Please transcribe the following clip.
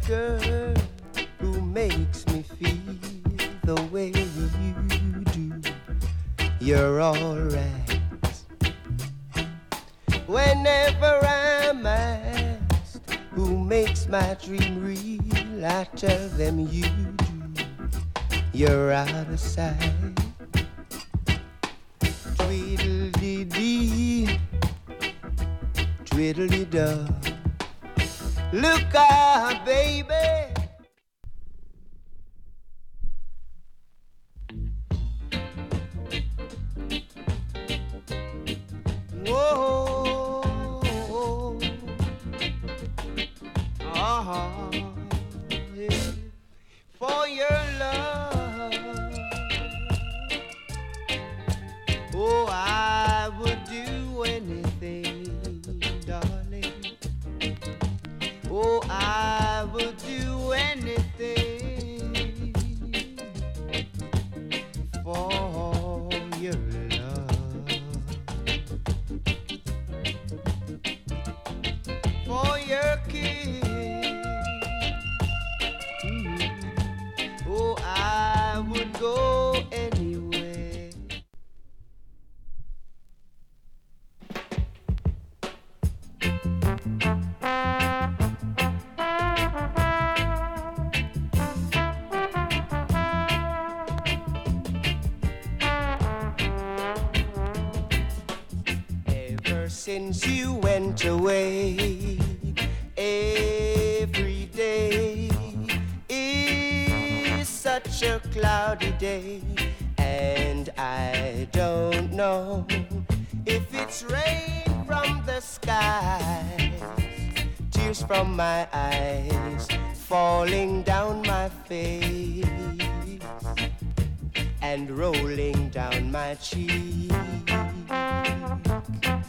girl who makes me feel the way you do. You're alright. Whenever I'm asked who makes my dream real, I tell them you do. You're out of sight. Tweedledee, twiddly-doo. Look out, baby. Whoa, yeah. For your love, oh, I would do anything, darling. Oh, I would do anything for your love, for your kiss. Oh, I would go anywhere. Ever since you went away, every day is such a cloudy day, and I don't know if it's rain from the skies, tears from my eyes falling down my face and rolling down my cheek.